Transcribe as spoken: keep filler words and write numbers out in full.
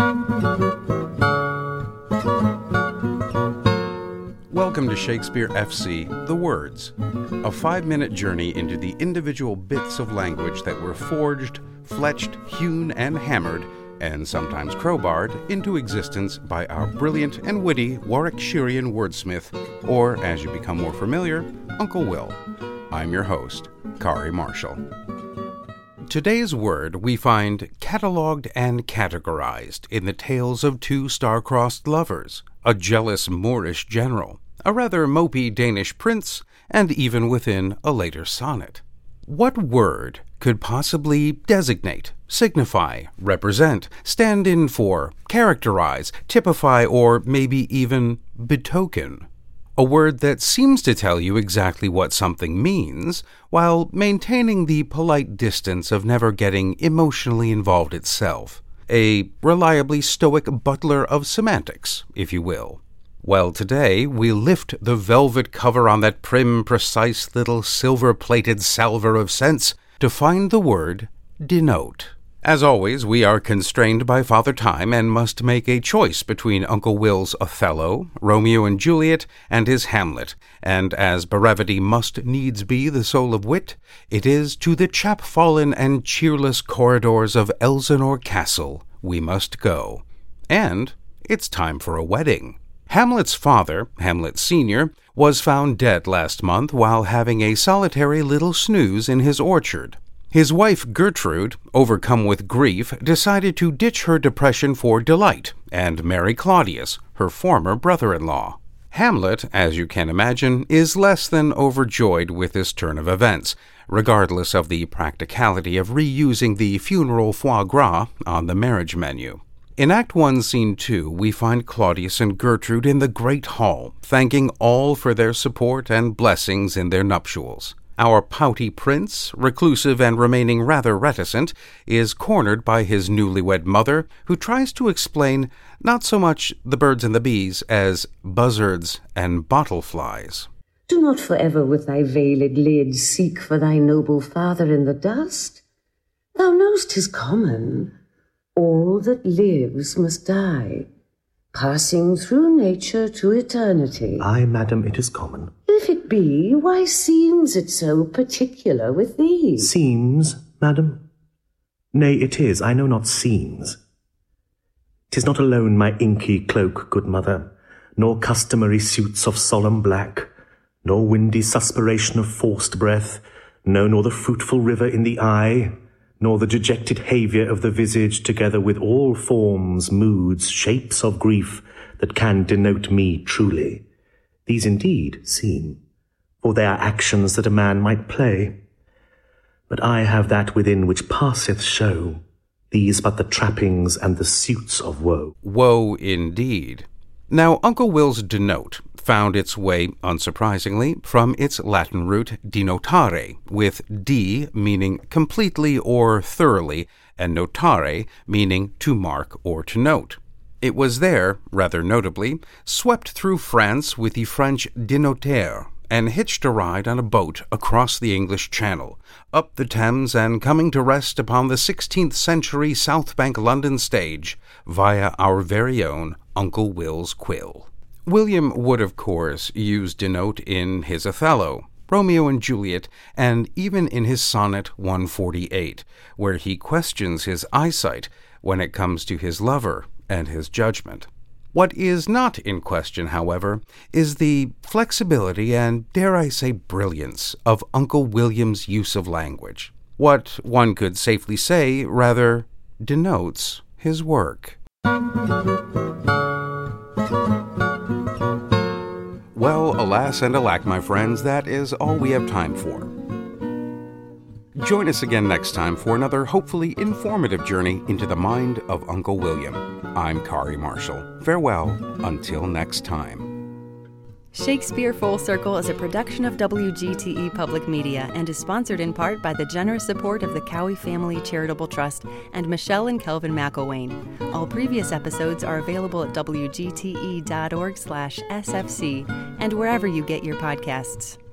Welcome to Shakespeare F C, The Words, a five-minute journey into the individual bits of language that were forged, fletched, hewn, and hammered, and sometimes crowbarred, into existence by our brilliant and witty Warwickshirian wordsmith, or, as you become more familiar, Uncle Will. I'm your host, Kari Marshall. Today's word we find catalogued and categorized in the tales of two star-crossed lovers, a jealous Moorish general, a rather mopey Danish prince, and even within a later sonnet. What word could possibly designate, signify, represent, stand in for, characterize, typify, or maybe even betoken? A word that seems to tell you exactly what something means, while maintaining the polite distance of never getting emotionally involved itself. A reliably stoic butler of semantics, if you will. Well, today we lift the velvet cover on that prim, precise little silver-plated salver of sense to find the word denote. As always, we are constrained by Father Time and must make a choice between Uncle Will's Othello, Romeo and Juliet, and his Hamlet, and as brevity must needs be the soul of wit, it is to the chap-fallen and cheerless corridors of Elsinore Castle we must go. And it's time for a wedding. Hamlet's father, Hamlet Senior, was found dead last month while having a solitary little snooze in his orchard. His wife Gertrude, overcome with grief, decided to ditch her depression for delight and marry Claudius, her former brother-in-law. Hamlet, as you can imagine, is less than overjoyed with this turn of events, regardless of the practicality of reusing the funeral foie gras on the marriage menu. In Act one, Scene two, we find Claudius and Gertrude in the great hall, thanking all for their support and blessings in their nuptials. Our pouty prince, reclusive and remaining rather reticent, is cornered by his newlywed mother, who tries to explain not so much the birds and the bees as buzzards and bottleflies. Do not forever with thy veiled lids seek for thy noble father in the dust. Thou know'st 'tis common. All that lives must die, passing through nature to eternity. Ay, madam, it is common. If it be, why seems it so particular with thee? Seems, madam? Nay, it is, I know not seems. 'Tis not alone my inky cloak, good mother, nor customary suits of solemn black, nor windy suspiration of forced breath, no, nor the fruitful river in the eye, nor the dejected haviour of the visage, together with all forms, moods, shapes of grief that can denote me truly. These indeed seem, for they are actions that a man might play. But I have that within which passeth show, these but the trappings and the suits of woe. Woe indeed. Now, Uncle Will's denote found its way, unsurprisingly, from its Latin root denotare, with de meaning completely or thoroughly, and notare meaning to mark or to note. It was there, rather notably, swept through France with the French denoteur, and hitched a ride on a boat across the English Channel, up the Thames, and coming to rest upon the sixteenth century South Bank London stage, via our very own Uncle Will's quill. William would, of course, use denote in his Othello, Romeo and Juliet, and even in his sonnet one forty-eight, where he questions his eyesight when it comes to his lover and his judgment. What is not in question, however, is the flexibility and, dare I say, brilliance of Uncle William's use of language. What one could safely say, rather, denotes his work. Well, alas and alack, my friends, that is all we have time for. Join us again next time for another hopefully informative journey into the mind of Uncle William. I'm Kari Marshall. Farewell until next time. Shakespeare Full Circle is a production of W G T E Public Media and is sponsored in part by the generous support of the Cowie Family Charitable Trust and Michelle and Kelvin McElwain. All previous episodes are available at W G T E dot org slash S F C and wherever you get your podcasts.